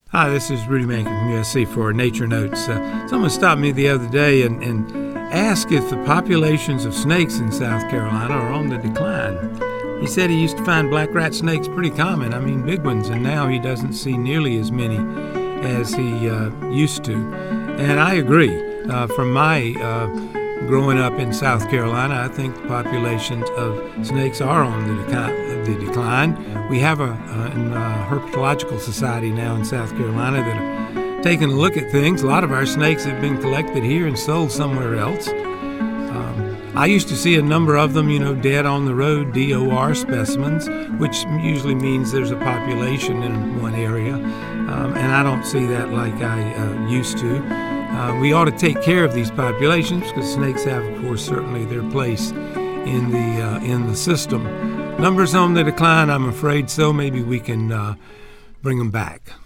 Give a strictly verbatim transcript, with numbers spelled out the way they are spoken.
Hi, this is Rudy Mankin from U S C for Nature Notes. Uh, someone stopped me the other day and, and asked if the populations of snakes in South Carolina are on the decline. He said he used to find black rat snakes pretty common, I mean big ones, and now he doesn't see nearly as many as he uh, used to. And I agree. Uh, from my uh, growing up in South Carolina, I think the populations of snakes are on the, deca- the decline. We have a, a, a herpetological society now in South Carolina that are taking a look at things. A lot of our snakes have been collected here and sold somewhere else. Um, I used to see a number of them, you know, dead on the road, D O R specimens, which usually means there's a population in one area, um, and I don't see that like I uh, used to. Uh, we ought to take care of these populations because snakes have, of course, certainly their place in the uh, in the system. Numbers on the decline, I'm afraid so. Maybe we can uh, bring them back.